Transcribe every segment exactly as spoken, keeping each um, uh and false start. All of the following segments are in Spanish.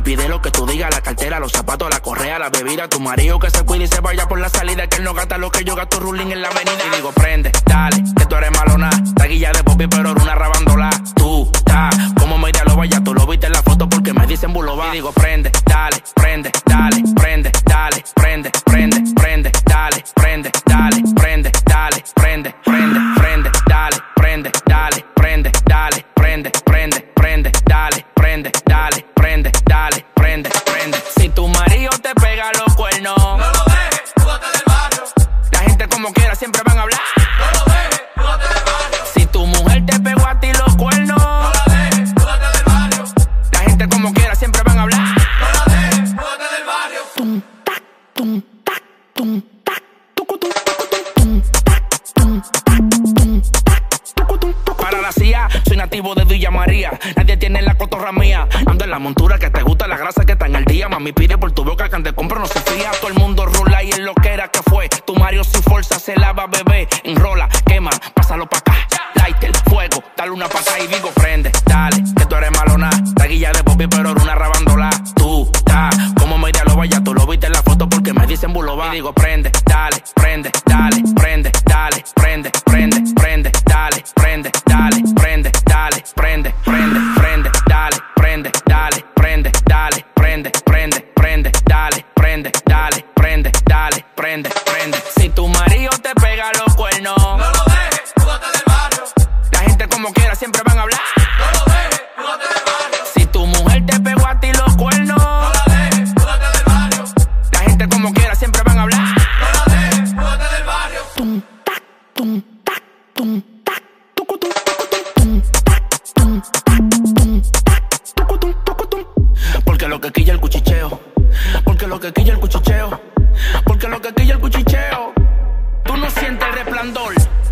pide lo que tú digas, la cartera, los zapatos, la correa, la bebida. Tu marido que se cuide y se vaya por la salida, que él no gasta lo que yo gasto ruling en la avenida. Y digo, prende, dale, que tú eres malona. Taquilla de Bobby, pero era una rabándola. Tú, ta, como media loba, ya tú lo viste en la foto porque me dicen buloba. Y digo, prende, dale, prende, dale, prende, dale, prende, prende, prende, dale, prende, dale, prende, dale, prende, prende, prende, dale, prende, dale, prende, dale, prende, prende, prende, dale, prende, dale, prende, dale, prende, prende. Si tu marido te pega los cuernos, no lo dejes, múdate del barrio. La gente como quiera siempre van a hablar. No lo dejes, múdate del barrio. Si tu mujer te pegó a ti los cuernos, no la dejes, múdate del barrio. La gente como quiera siempre van a hablar. No la dejes, múdate del barrio. Tum, tac, tum, tac, tum, tac, tucutum, tucutum, tum, tac, tum, tac, tum, tac, tucutum, tucutum. Para la C I A, soy nativo de Villa María. Nadie tiene la cotorra mía. Ando en la montura que te gusta, la grasa que está en el día. Mami pide por tu boca que te compro, no se fía. Todo el mundo rula y es lo que era que fue. Tu Mario sin fuerza se lava, bebé. Enrola, quema, pásalo pa' acá. Lighter, fuego, dale una pata y digo, prende, dale, que tú eres malona. Taquilla de Bobby, pero era una rabándola. Tú, ta, como media loba, ya tú lo viste en la foto porque me dicen buloba. Y digo, prende, dale, prende, dale, prende, dale, prende, prende, prende, dale, prende, dale, prende, dale, prende, prende, prende, dale, prende, dale, prende, dale, prende, prende, prende, dale, prende, dale, prende, dale, prende, prende. Si tu marido te pega los cuernos, no lo dejes, múdate del barrio. La gente como quiera siempre van a hablar. No lo dejes, múdate del barrio. Si tu mujer te pegó a ti los cuernos, no la dejes, múdate del barrio. La gente como quiera siempre van a hablar. No la dejes, múdate del barrio. Tum, tac, tum, tac, tum, tac, tucutum, tucutum, tum, tac, tum, tac, tum, tac, tucutum, tucutum. Porque lo que quilla el cuchicheo, porque lo que quilla el cuchicheo, porque lo que quilla el cuchicheo. Tú no sientes el resplandor.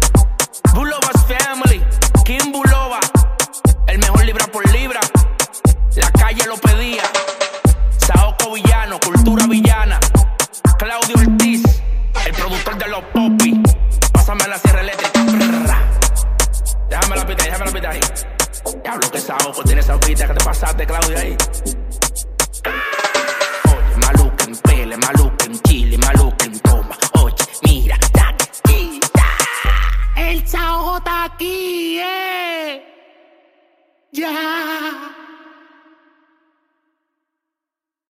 Buloba's Family, Kim Bulova, el mejor libra por libra. La calle lo pedía. Saoko Villano, cultura villana. Claudio Ortiz, el productor de los popis. Pásame la sierra eléctrica. Déjame la pita ahí, déjame la pita ahí. Diablo que Saoko tiene esa pita que te pasaste, Claudio, ahí. Oye, maluca en pele, maluca en chile, maluca en toma. Oye, mira, date, quita. El Saoko está aquí, eh. Ya.